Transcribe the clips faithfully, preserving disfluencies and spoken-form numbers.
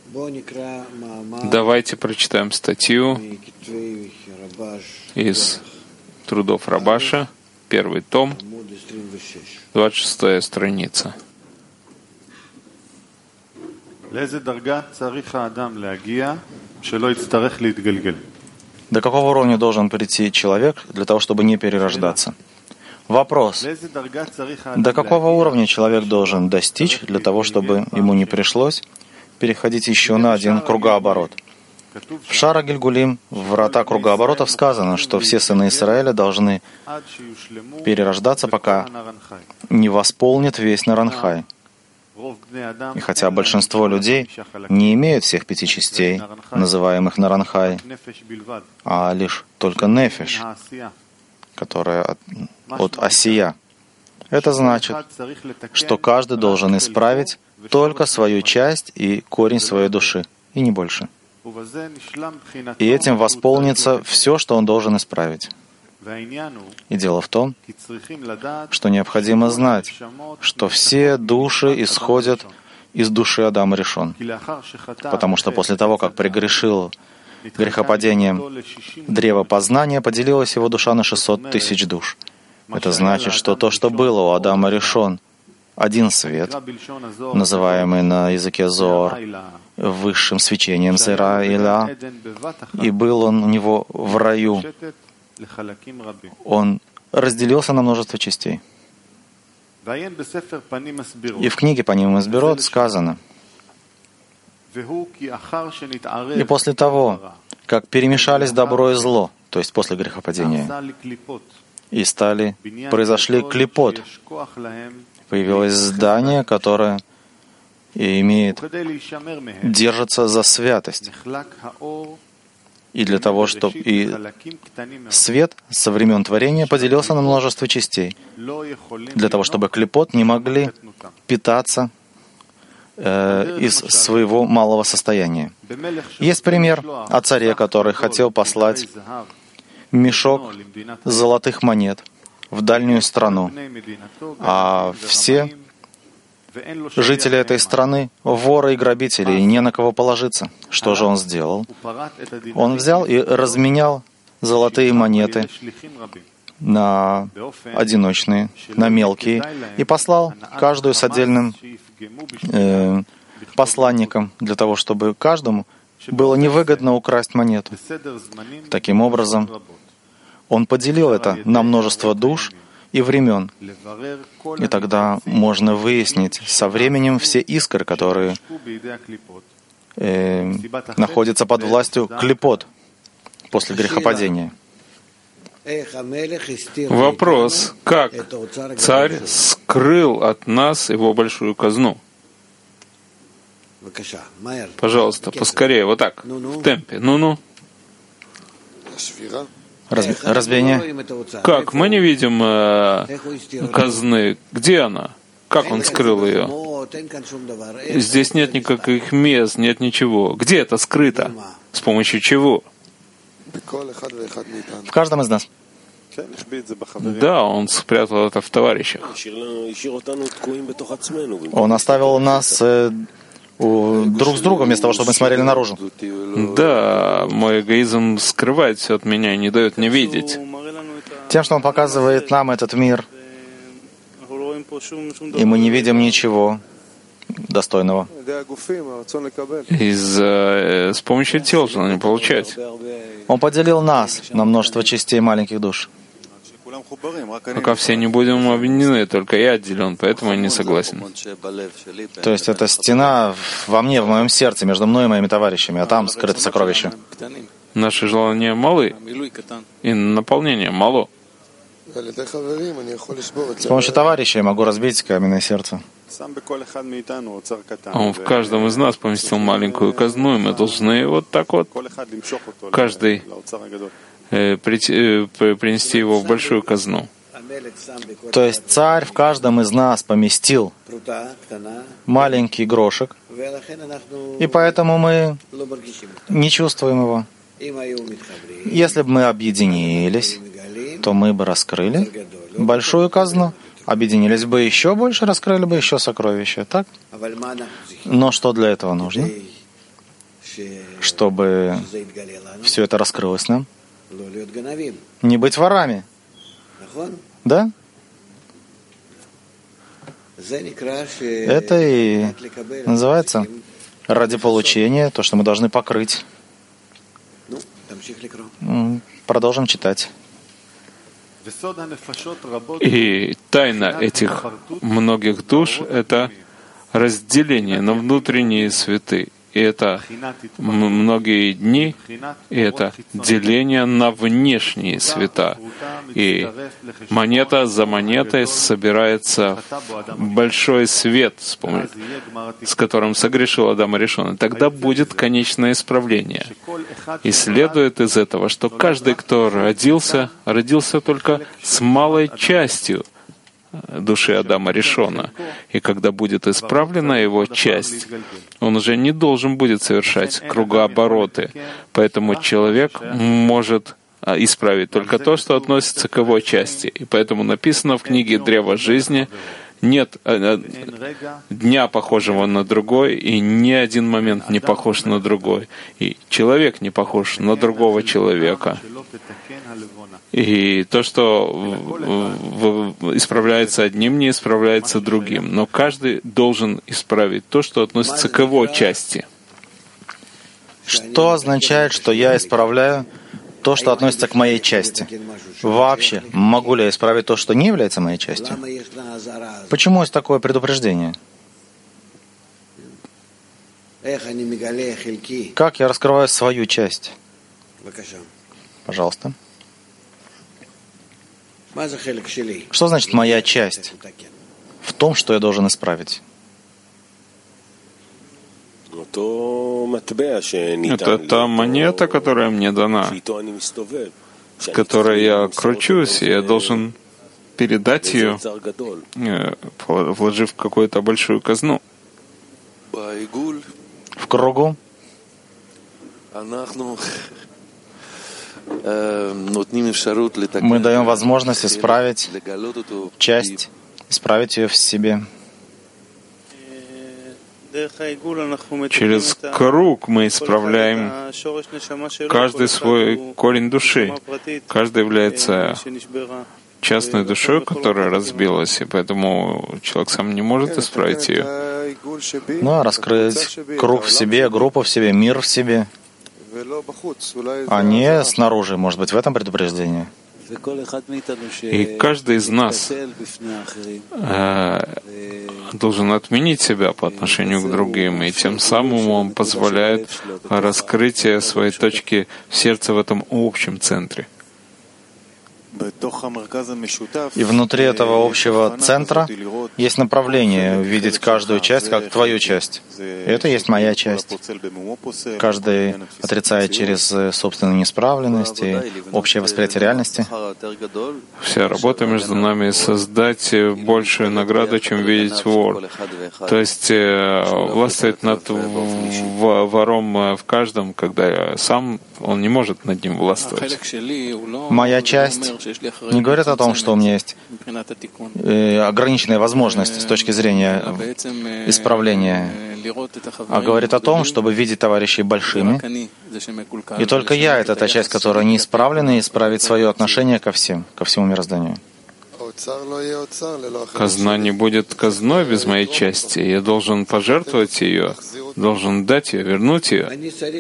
Давайте прочитаем статью из трудов Рабаша, первый том, двадцать шестая страница. До какого уровня должен прийти человек для того, чтобы не перерождаться? Вопрос. До какого уровня человек должен достичь для того, чтобы ему не пришлось переходить еще на один кругооборот? В Шара Гильгулим, в врата кругооборотов, сказано, что все сыны Израиля должны перерождаться, пока не восполнит весь Наранхай. И хотя большинство людей не имеют всех пяти частей, называемых Наранхай, а лишь только Нефеш, которая от, от Асия, это значит, что каждый должен исправить только свою часть и корень своей души, и не больше. И этим восполнится все, что он должен исправить. И дело в том, что необходимо знать, что все души исходят из души Адама Ришон. Потому что после того, как прегрешил грехопадением древо познания, поделилась его душа на шестьсот тысяч душ. Это значит, что то, что было у Адама Ришон, один свет, называемый на языке Зоар высшим свечением Зера Иля, и был он у него в раю, он разделился на множество частей. И в книге Паним Масбирот сказано: «И после того, как перемешались добро и зло, то есть после грехопадения, и стали, произошли клипот, появилось здание, которое имеет, держится за святость. И для того, чтобы и свет со времен творения поделился на множество частей, для того, чтобы клипот не могли питаться э, из своего малого состояния. Есть пример о царе, который хотел послать мешок золотых монет в дальнюю страну, а все жители этой страны — воры и грабители, и не на кого положиться. Что же он сделал? Он взял и разменял золотые монеты на одиночные, на мелкие, и послал каждую с отдельным э, посланником, для того, чтобы каждому было невыгодно украсть монету. Таким образом, он поделил это на множество душ и времен. И тогда можно выяснить со временем все искры, которые э, находятся под властью клипот после грехопадения. Вопрос: как царь скрыл от нас его большую казну? Пожалуйста, поскорее, вот так, в темпе. Ну-ну. Разве, разве Как? Мы не видим э, казны. Где она? Как он скрыл ее? Здесь нет никаких мест, нет ничего. Где это скрыто? С помощью чего? В каждом из нас. Да, он спрятал это в товарищах. Он оставил нас э, у, друг с другом, вместо того, чтобы мы смотрели наружу. Да, мой эгоизм скрывает все от меня и не дает мне видеть. Тем, что он показывает нам этот мир, и мы не видим ничего достойного. Из, э, с помощью тел желание получать. Он поделил нас на множество частей маленьких душ. Пока все не будем объединены, только я отделен, поэтому я не согласен. То есть это стена во мне, в моем сердце, между мной и моими товарищами, а там скрыто сокровище. Наши желания малы, и наполнение мало. С помощью товарища я могу разбить каменное сердце. Он в каждом из нас поместил маленькую казну, и мы должны вот так вот, каждый э, прийти, э, принести его в большую казну. То есть царь в каждом из нас поместил маленький грошек, и поэтому мы не чувствуем его. Если бы мы объединились, то мы бы раскрыли большую казну, объединились бы еще больше, раскрыли бы еще сокровища, так? Но что для этого нужно? чтобы все это раскрылось нам. Не быть ворами. Да? Это и называется ради получения, то, что мы должны покрыть. Продолжим читать. И тайна этих многих душ — это разделение на внутренние святы. И это многие дни, и это деление на внешние света. И монета за монетой собирается большой свет, с которым согрешил Адам Аришон. И тогда будет конечное исправление. И следует из этого, что каждый, кто родился, родился только с малой частью души Адама Ришона. И когда будет исправлена его часть, он уже не должен будет совершать кругообороты. Поэтому человек может исправить только то, что относится к его части. И поэтому написано в книге «Древо жизни», нет дня, похожего на другой, и ни один момент не похож на другой. И человек не похож на другого человека. И то, что исправляется одним, не исправляется другим. Но каждый должен исправить то, что относится к его части. Что означает, что я исправляю то, что относится к моей части? Вообще, могу ли я исправить то, что не является моей частью? Почему есть такое предупреждение? Как я раскрываю свою часть? Пожалуйста. Что значит моя часть в том, что я должен исправить? Это та монета, которая мне дана, с которой я кручусь, и я должен передать ее, вложив в какую-то большую казну. В кругу мы даем возможность исправить часть, исправить ее в себе. Через круг мы исправляем каждый свой корень души. Каждый является частной душой, которая разбилась, и поэтому человек сам не может исправить ее. Ну, а раскрыть круг в себе, группу в себе, мир в себе, а не снаружи, может быть, в этом предупреждении. И каждый из нас э, должен отменить себя по отношению к другим, и тем самым он позволяет раскрытие своей точки в сердце в этом общем центре. И внутри этого общего центра есть направление видеть каждую часть как твою часть. Это есть моя часть. Каждый отрицает через собственную неисправленность и общее восприятие реальности. Вся работа между нами — создать большую награду, чем видеть вор. То есть властвовать над вором в каждом, когда сам он не может над ним властвовать. Моя часть не говорит о том, что у меня есть ограниченная возможность с точки зрения исправления, а говорит о том, чтобы видеть товарищей большими. И только я — это та часть, которая не исправлена, и исправить свое отношение ко всем, ко всему мирозданию. Казна не будет казной без моей части. Я должен пожертвовать ее, должен дать ее, вернуть ее.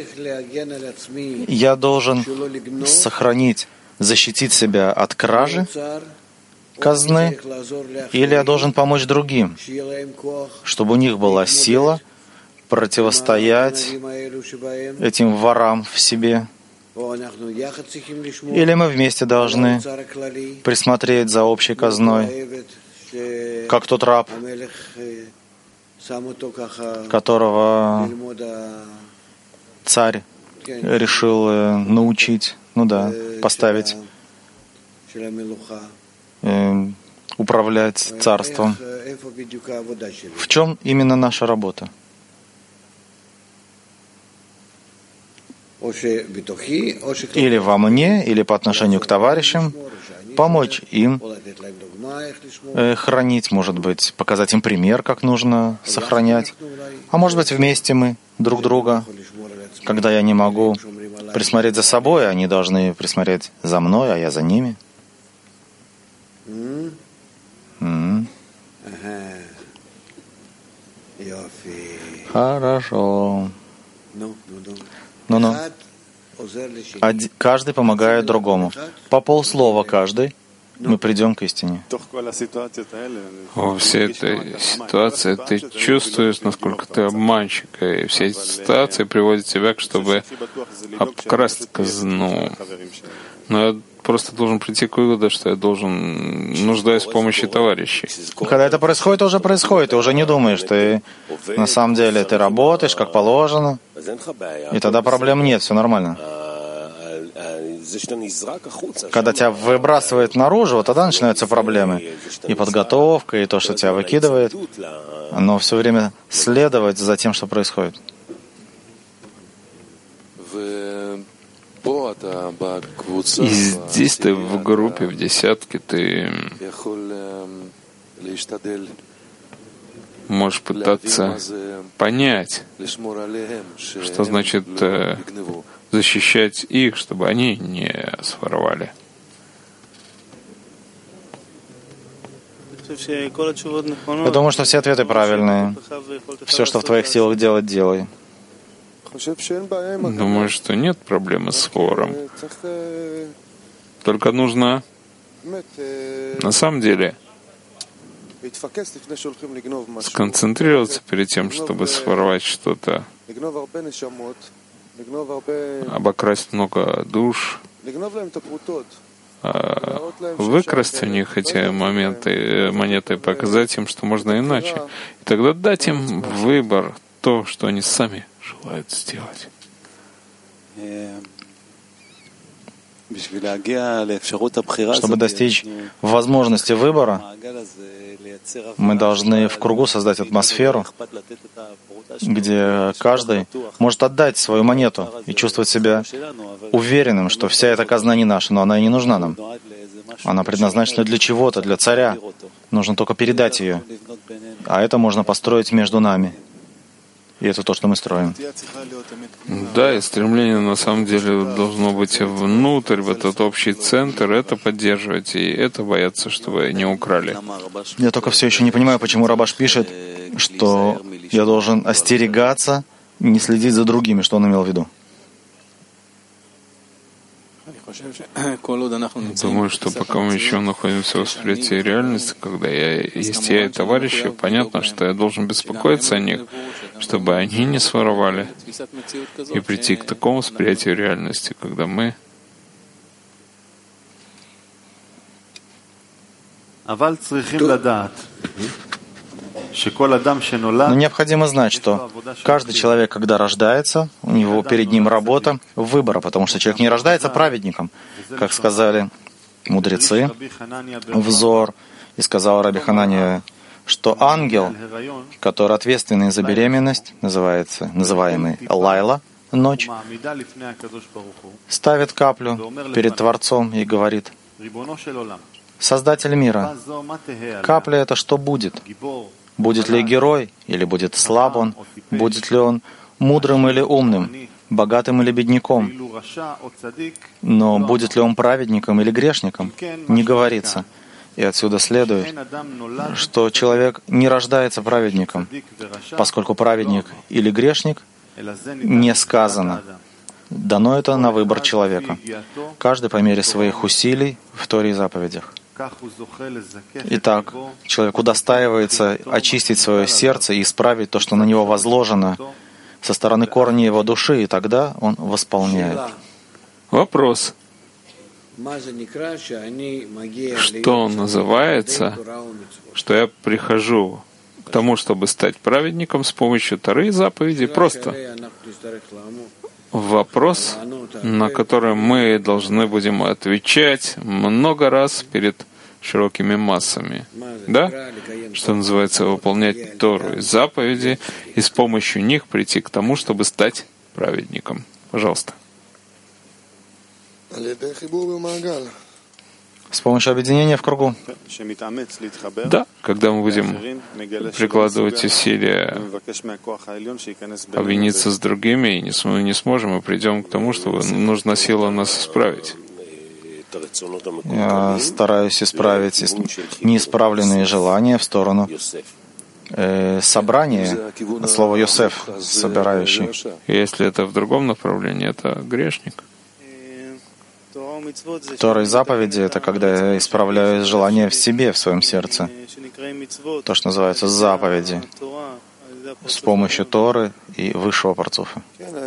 Я должен сохранить, защитить себя от кражи казны, или я должен помочь другим, чтобы у них была сила противостоять этим ворам в себе. Или мы вместе должны присмотреть за общей казной, как тот раб, которого царь решил научить, ну да, поставить, э, управлять царством. В чем именно наша работа? Или во мне, или по отношению к товарищам, помочь им э, хранить, может быть, показать им пример, как нужно сохранять. А может быть, вместе мы друг друга когда я не могу присмотреть за собой, они должны присмотреть за мной, а я за ними. Mm-hmm. Хорошо. Ну-ну. Каждый помогает другому. По полслова каждый, мы придем к истине. Во всей этой ситуации ты чувствуешь, насколько ты обманщик, и все эти ситуации приводят тебя, чтобы обкрасть казну. Но я просто должен прийти к выводу, что я должен нуждаюсь в помощи товарищей. Когда это происходит, уже происходит, ты уже не думаешь, ты на самом деле ты работаешь как положено, и тогда проблем нет, все нормально. Когда тебя выбрасывает наружу, вот тогда начинаются проблемы. И подготовка, и то, что тебя выкидывает. Но все время следовать за тем, что происходит. И здесь ты в группе, в десятке, ты можешь пытаться понять, что значит защищать их, чтобы они не своровали. Я думаю, что все ответы правильные. Все, что в твоих силах делать, делай. Думаю, что нет проблемы с спором. Только нужно на самом деле сконцентрироваться перед тем, чтобы своровать что-то, обокрасть много душ, выкрасть у них эти моменты, монеты, показать им, что можно иначе. И тогда дать им выбор, то, что они сами желают сделать. Чтобы достичь возможности выбора, мы должны в кругу создать атмосферу, где каждый может отдать свою монету и чувствовать себя уверенным, что вся эта казна не наша, но она и не нужна нам. Она предназначена для чего-то, для царя. Нужно только передать ее. А это можно построить между нами. И это то, что мы строим. Да, и стремление на самом деле должно быть внутрь, в этот общий центр, это поддерживать, и это бояться, чтобы не украли. Я только все еще не понимаю, почему Рабаш пишет, что я должен остерегаться, не следить за другими, что он имел в виду. Думаю, что пока мы еще находимся в восприятии реальности, когда я есть я и товарищи, понятно, что я должен беспокоиться о них, чтобы они не своровали, и прийти к такому восприятию реальности, когда мы Но необходимо знать, что каждый человек, когда рождается, у него перед ним работа выбора, потому что человек не рождается праведником, как сказали мудрецы, взор, и сказал Раби Ханания, что ангел, который ответственный за беременность, называется, называемый Лайла, ночь, ставит каплю перед Творцом и говорит: «Создатель мира, капля — это что будет? Будет ли герой, или будет слаб он? Будет ли он мудрым или умным, богатым или бедняком? Но будет ли он праведником или грешником? Не говорится». И отсюда следует, что человек не рождается праведником, поскольку праведник или грешник не сказано. Дано это на выбор человека. Каждый по мере своих усилий в Торе и заповедях. Итак, человеку удостаивается очистить свое сердце и исправить то, что на него возложено со стороны корня его души, и тогда он восполняет. Вопрос. Что называется, что я прихожу к тому, чтобы стать праведником с помощью Торы и заповедей? Просто вопрос, на который мы должны будем отвечать много раз перед широкими массами. Да? Что называется, выполнять Тору и заповеди, и с помощью них прийти к тому, чтобы стать праведником. Пожалуйста. С помощью объединения в кругу. Да, когда мы будем прикладывать усилия объединиться с другими, и мы не сможем, мы придем к тому, что нужна сила нас исправить. Я стараюсь исправить неисправленные желания в сторону э, собрания, от слова «Йосеф», собирающий. Если это в другом направлении, это грешник. Тора и заповеди — это когда я исправляю желания в себе, в своем сердце. То, что называется заповеди, с помощью Торы и высшего парцуфа.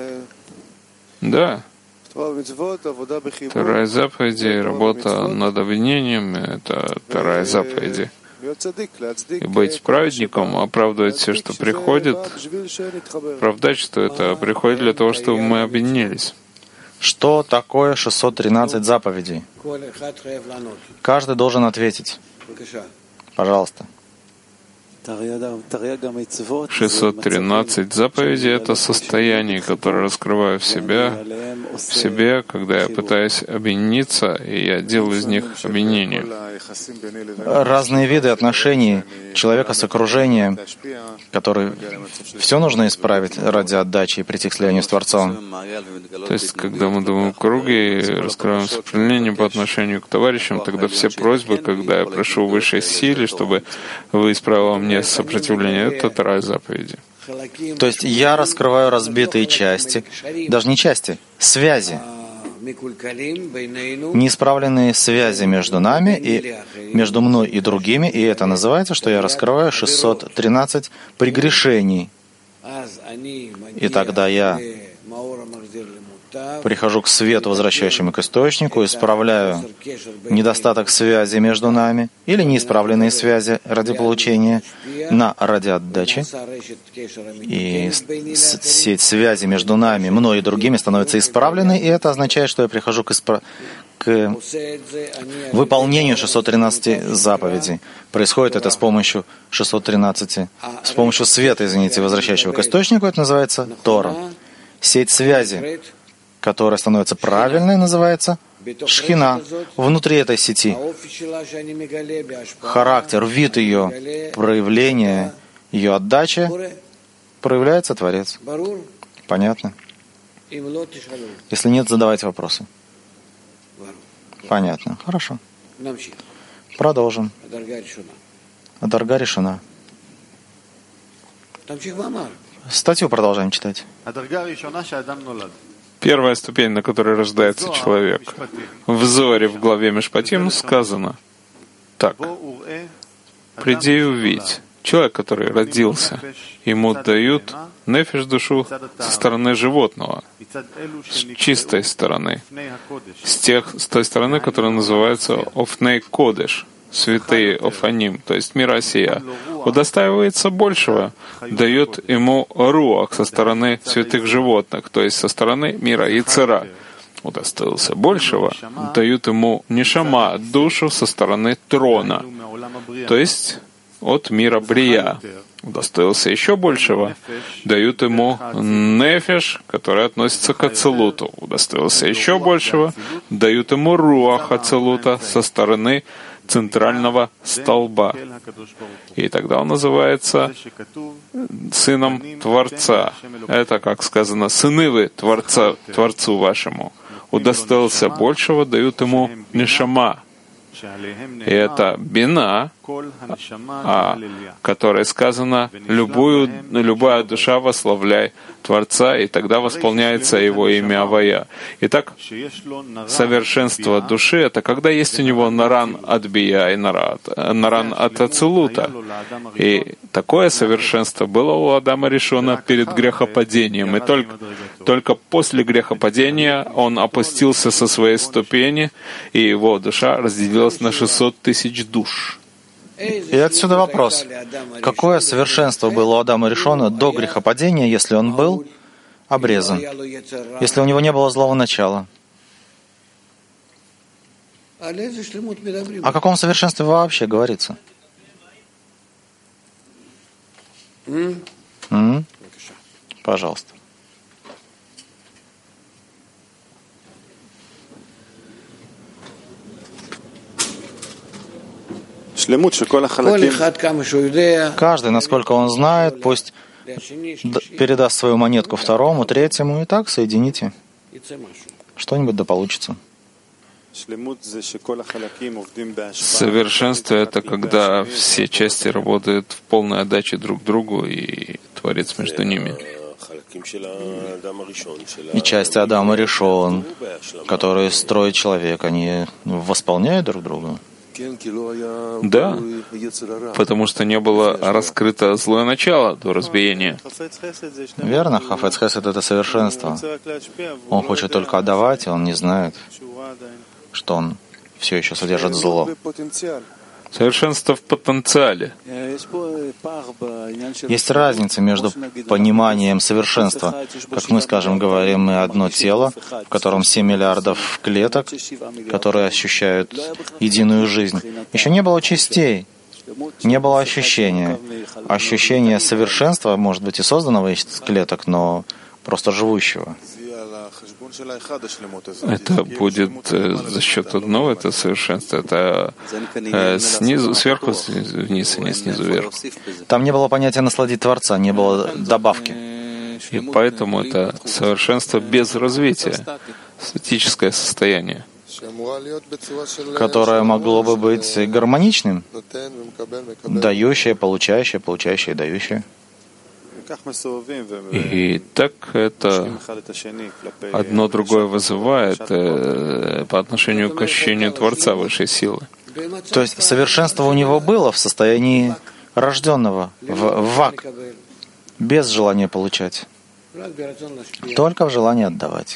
Да. Тора и заповеди, работа над обвинением — это Тора и заповеди. И быть праведником, оправдывать все, что приходит, оправдать, что это приходит для того, чтобы мы объединились. Что такое шестьсот тринадцать заповедей? Каждый должен ответить. Пожалуйста. шестьсот тринадцать заповедей — это состояние, которое раскрываю в себя, в себе, когда я пытаюсь объединиться, и я делаю из них объединение. Разные виды отношений человека с окружением, которые все нужно исправить ради отдачи и прийти к слиянию с Творцом. То есть, когда мы думаем в круге и раскрываем сопротивление по отношению к товарищам, тогда все просьбы, когда я прошу высшей силы, чтобы вы исправили мне сопротивление, это Тора и заповеди. То есть я раскрываю разбитые части, даже не части, связи, неисправленные связи между нами и между мной и другими, и это называется, что я раскрываю шестьсот тринадцать прегрешений. И тогда я прихожу к свету, возвращающему к источнику, исправляю недостаток связи между нами или неисправленные связи ради получения на ради отдачи. И сеть связи между нами, мной и другими становится исправленной, и это означает, что я прихожу к, испра... к выполнению шестисот тринадцати заповедей. Происходит это с помощью шестисот тринадцати, с помощью света, извините, возвращающего к источнику, это называется Тора. Сеть связи, которая становится правильной, называется Шхина. Внутри этой сети характер, вид ее проявления, ее отдачи проявляется Творец. Понятно? Если нет, задавайте вопросы. Понятно. Хорошо. Продолжим. Адарга решена. Статью продолжаем читать. Первая ступень, на которой рождается человек. В Зоре, в главе Мишпатим, сказано так. «Приди и увидь». Человек, который родился, ему дают нефиш, душу, со стороны животного, с чистой стороны, с, тех, с той стороны, которая называется Офней Кодеш, святые Офаним, то есть мира сия, удостаивается большего, дает ему руах со стороны святых животных, то есть со стороны мира Яцера. Удостоился большего, дают ему нишама, душу со стороны трона, то есть от мира Брия. Удостоился еще большего, дают ему нефеш, который относится к ацелуту. Удостоился еще большего, дают ему руах ацелута со стороны центрального столба. И тогда он называется сыном Творца. Это, как сказано, сыны вы Творца, Творцу вашему. Удостоился большего, дают ему нишама. И это бина, о которой сказано, любую, любая душа восславляй Творца, и тогда восполняется его имя Авая. Итак, совершенство души — это когда есть у него наран от бия и наран, наран от ацелута. И такое совершенство было у Адама Ришона перед грехопадением. И только, только после грехопадения он опустился со своей ступени, и его душа разделилась на шестьсот тысяч душ. И отсюда вопрос. Какое совершенство было у Адама Ришона до грехопадения, если он был обрезан, если у него не было злого начала? О каком совершенстве вообще говорится? М? Пожалуйста. Каждый, насколько он знает, пусть передаст свою монетку второму, третьему, и так соедините. Что-нибудь да получится. Совершенство — это когда все части работают в полной отдаче друг другу, и Творец между ними. И части Адама Ришон, которые строят человек, они восполняют друг друга. Да, потому что не было раскрыто злое начало до разбиения. Верно, Хафец Хесед — это совершенство. Он хочет только отдавать, и он не знает, что он все еще содержит зло. Совершенство в потенциале. Есть разница между пониманием совершенства. Как мы, скажем, говорим, мы одно тело, в котором семь миллиардов клеток, которые ощущают единую жизнь. Еще не было частей, не было ощущения. Ощущение совершенства может быть и созданного из клеток, но просто живущего. Это будет э, за счет одного, это совершенство. Это э, снизу, сверху вниз, а не снизу вверх. Там не было понятия насладить Творца, не было добавки. И поэтому это совершенство без развития, статическое состояние, которое могло бы быть гармоничным, дающее, получающее, получающее, дающее. И так это одно другое вызывает э, по отношению к ощущению Творца высшей силы. То есть совершенство у него было в состоянии рожденного, в вак, без желания получать, только в желании отдавать,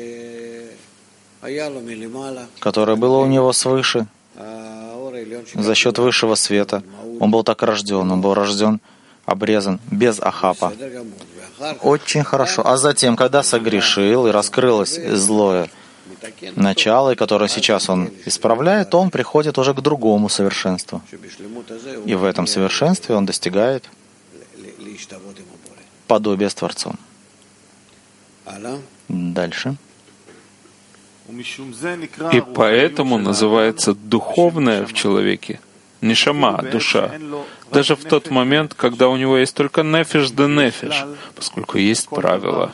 которое было у него свыше, за счет высшего света. Он был так рожден, он был рожден обрезан, без ахапа. Очень хорошо. А затем, когда согрешил и раскрылось злое начало, и которое сейчас он исправляет, он приходит уже к другому совершенству. И в этом совершенстве он достигает подобия с Творцом. Дальше. И поэтому называется духовное в человеке нишама, душа. Даже в тот момент, когда у него есть только нефиш да нефиш, поскольку есть правило.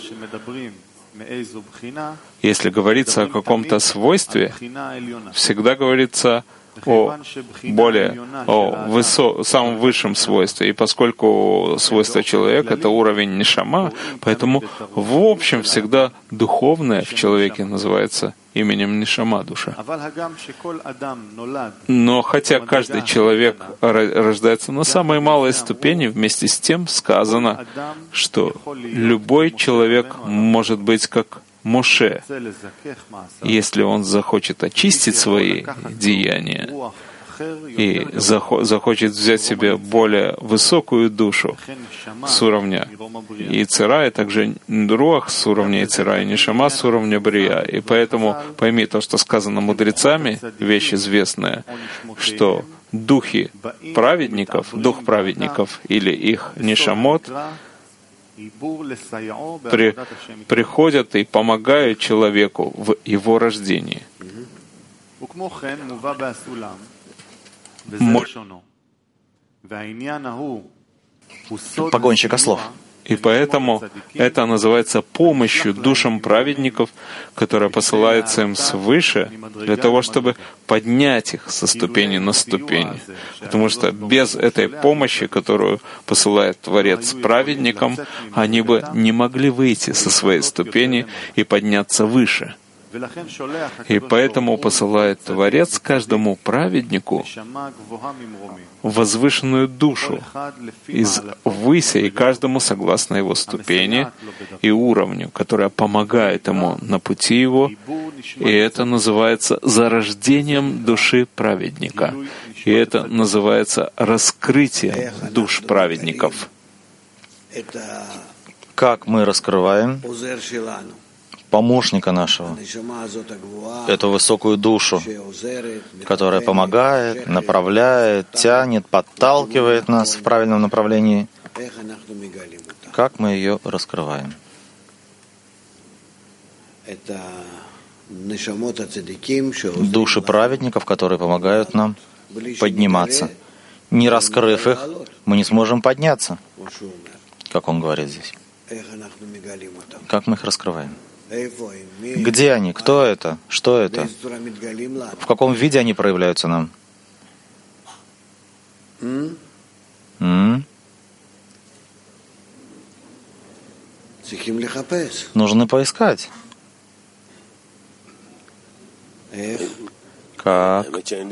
Если говорится о каком-то свойстве, всегда говорится о более, о высо, самом высшем свойстве. И поскольку свойство человека — это уровень нишама, поэтому в общем всегда духовное в человеке называется именем нишама, душа. Но хотя каждый человек рождается на самой малой ступени, вместе с тем сказано, что любой человек может быть как Моше, если он захочет очистить свои деяния и захочет взять себе более высокую душу с уровня Йецера, и также Руах с уровня Йецера, и Нишама с уровня Брия. И поэтому пойми то, что сказано мудрецами, вещь известная, что духи праведников, дух праведников или их Нишамот При, приходят и помогают человеку в его рождении. Погонщик ослов. И поэтому это называется помощью душам праведников, которая посылается им свыше, для того, чтобы поднять их со ступени на ступень. Потому что без этой помощи, которую посылает Творец праведникам, они бы не могли выйти со своей ступени и подняться выше. И поэтому посылает Творец каждому праведнику возвышенную душу из выся, и каждому согласно его ступени и уровню, которая помогает ему на пути его, и это называется зарождением души праведника. И это называется раскрытием душ праведников. Как мы раскрываем помощника нашего, эту высокую душу, которая помогает, направляет, тянет, подталкивает нас в правильном направлении. Как мы ее раскрываем? Души праведников, которые помогают нам подниматься Не раскрыв их, мы не сможем подняться, как он говорит здесь. Как мы их раскрываем? Где они? Кто это? Что это? В каком виде они проявляются нам? М? Нужно поискать. Как?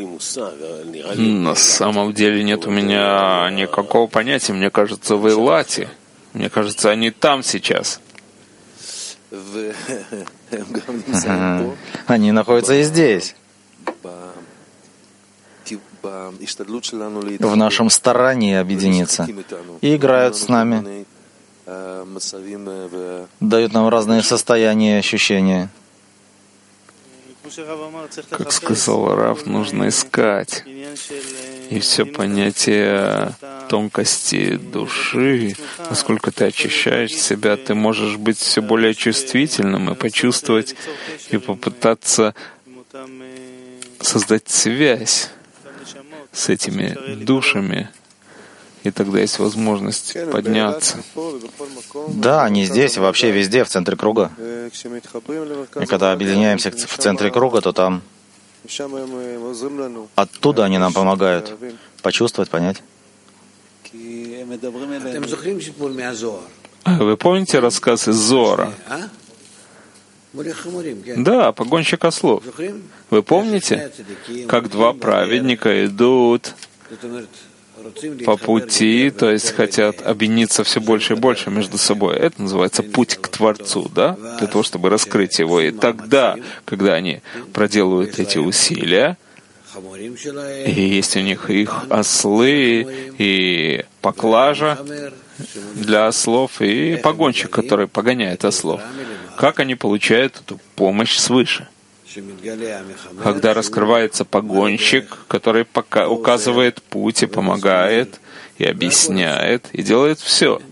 На самом деле нет у меня никакого понятия. Мне кажется, в Эйлате. Мне кажется, они там сейчас. Они находятся и здесь. В нашем старании объединиться. И играют с нами. Дают нам разные состояния и ощущения. Как сказал Рав, нужно искать. И все понятие тонкости души, насколько ты очищаешь себя, ты можешь быть все более чувствительным и почувствовать, и попытаться создать связь с этими душами. И тогда есть возможность подняться. Да, они здесь, вообще везде, в центре круга. И когда объединяемся в центре круга, то там оттуда они нам помогают почувствовать, понять. Вы помните рассказ из Зоара? Да, погонщик ослов. Вы помните, как два праведника идут по пути, то есть хотят объединиться все больше и больше между собой. Это называется путь к Творцу, да? Для того, чтобы раскрыть его. И тогда, когда они проделывают эти усилия, и есть у них их ослы, и поклажа для ослов, и погонщик, который погоняет ослов, как они получают эту помощь свыше? Когда раскрывается погонщик, который пока указывает путь и помогает, и объясняет, и делает все.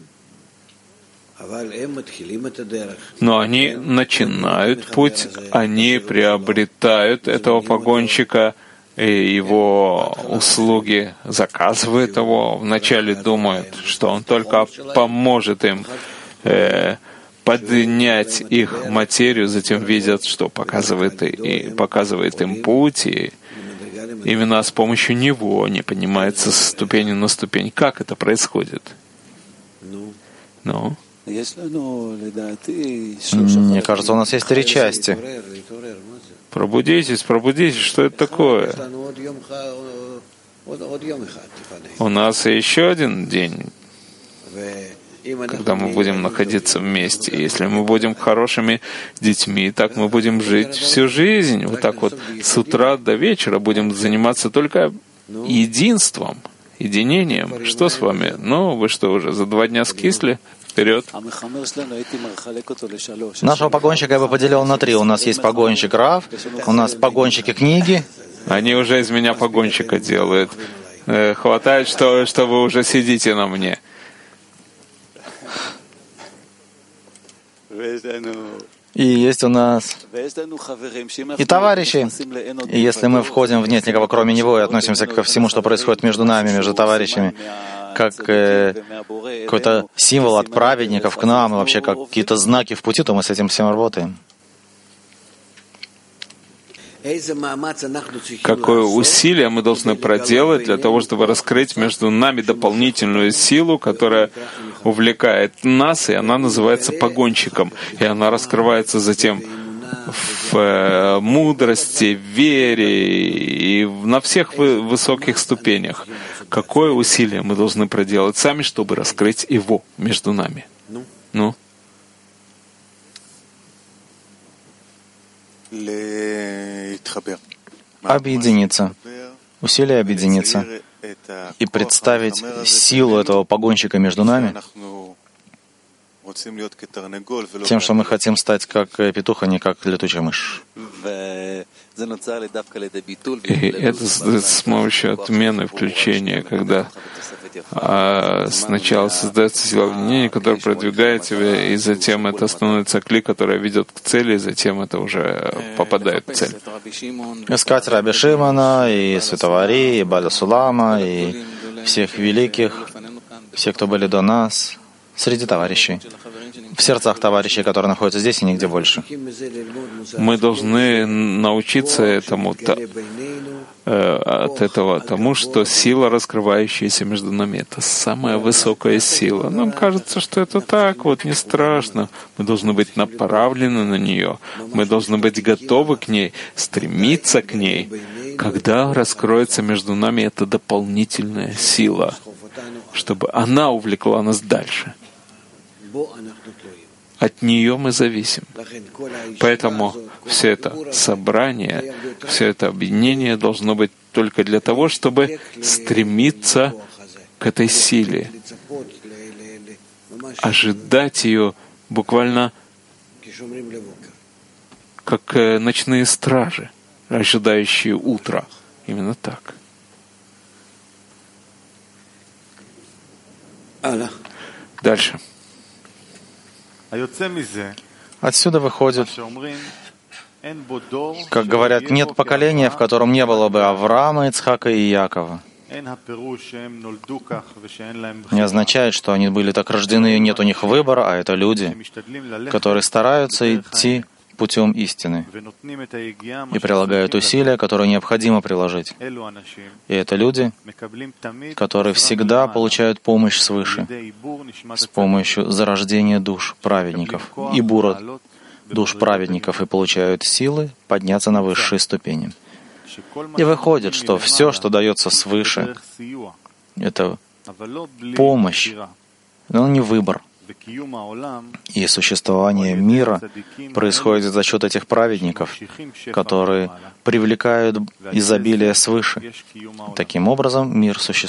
Но они начинают путь, они приобретают этого погонщика, и его услуги, заказывают его. Вначале думают, что он только поможет им э, поднять их материю, затем видят, что показывает, и показывает им путь, и именно с помощью него они поднимаются с ступени на ступень. Как это происходит? Ну? Мне кажется, у нас есть три части. Пробудитесь, пробудитесь, что это такое? У нас еще один день, когда мы будем находиться вместе. Если мы будем хорошими детьми, так мы будем жить всю жизнь. Вот так вот с утра до вечера будем заниматься только единством, единением. Что с вами? Ну, вы что, уже за два дня скисли? Вперед. Нашего погонщика я бы поделил на три. У нас есть погонщик Рав, у нас погонщики книги. Они уже из меня погонщика делают. Хватает, что, что вы уже сидите на мне. И есть у нас и товарищи. И если мы входим в нет никого кроме него и относимся ко всему, что происходит между нами, между товарищами, как э, какой-то символ от праведников к нам, и вообще как какие-то знаки в пути, то мы с этим всем работаем. Какое усилие мы должны проделать для того, чтобы раскрыть между нами дополнительную силу, которая увлекает нас, и она называется погонщиком. И она раскрывается затем в мудрости, в вере и на всех высоких ступенях. Какое усилие мы должны проделать сами, чтобы раскрыть его между нами? Ну? Объединиться. Усилие объединиться. И представить силу этого погонщика между нами, тем, что мы хотим стать как петух, а не как летучая мышь. И это с помощью отмены включения, когда а сначала создается сила объединения, которая продвигает тебя, и затем это становится клей, который ведет к цели, и затем это уже попадает в цель. Искать Раби Шимона, и Световари, и Баля Сулама, и всех великих, все, кто были до нас, среди товарищей, в сердцах товарищей, которые находятся здесь и нигде больше. Мы должны научиться этому, от этого тому, что сила, раскрывающаяся между нами, это самая высокая сила. Нам кажется, что это так, вот не страшно. Мы должны быть направлены на нее. Мы должны быть готовы к ней, стремиться к ней, когда раскроется между нами эта дополнительная сила, чтобы она увлекла нас дальше. От нее мы зависим. Поэтому все это собрание, все это объединение должно быть только для того, чтобы стремиться к этой силе, ожидать ее буквально как ночные стражи, ожидающие утра. Именно так. Дальше. Отсюда выходит, как говорят, нет поколения, в котором не было бы Авраама, Ицхака и Иакова. Не означает, что они были так рождены, и нет у них выбора, а это люди, которые стараются идти путем истины и прилагают усилия, которые необходимо приложить. И это люди, которые всегда получают помощь свыше с помощью зарождения душ праведников и бура душ праведников и получают силы подняться на высшие ступени. И выходит, что все, что дается свыше, это помощь, но не выбор. И существование мира происходит за счет этих праведников, которые привлекают изобилие свыше. Таким образом, мир существует.